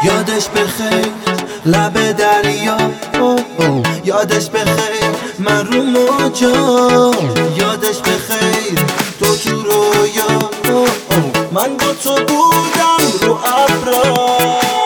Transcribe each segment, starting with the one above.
یادش بخیر لب دریا، یادش بخیر من رو موجا، یادش بخیر تو تو رویا، من با تو بودم رو ابرا.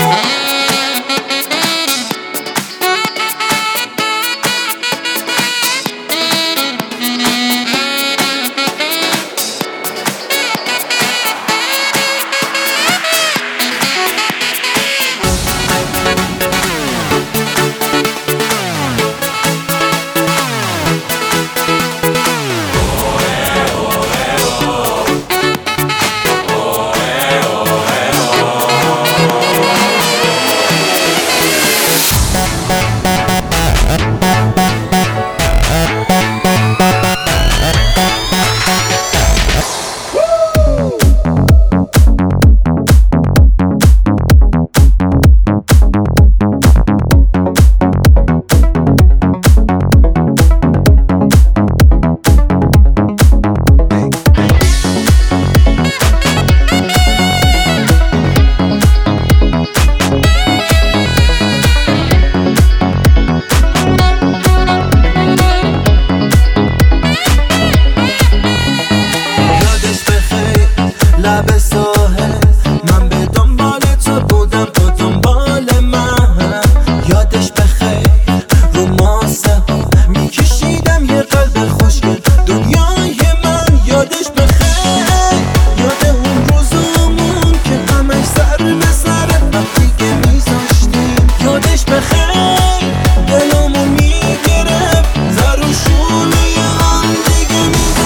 لب ساحل من به دنبال تو بودم، تو دنبال من. یادش بخیر رو ماسه ها میکشیدم یه قلب خوشگل دنیای من. یادش بخیر یاد اون روزمون که همش سر به سر وقتی که میذاشتیم. یادش بخیر دلمون میگرفت زر و شونه هم دیگه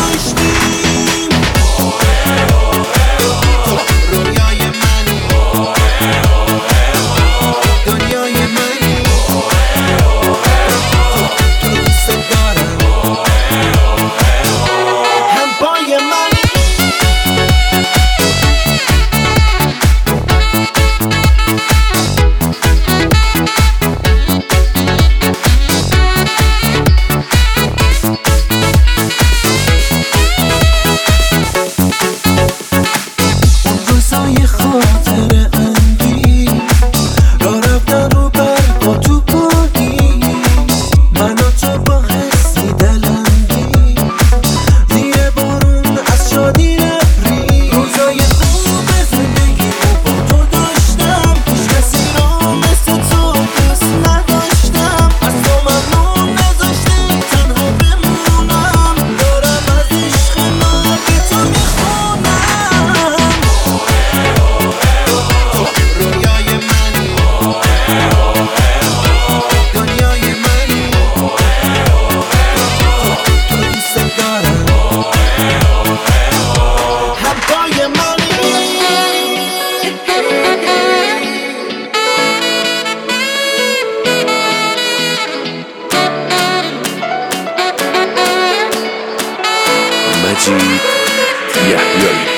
میذاشتیم. مجید یحیایی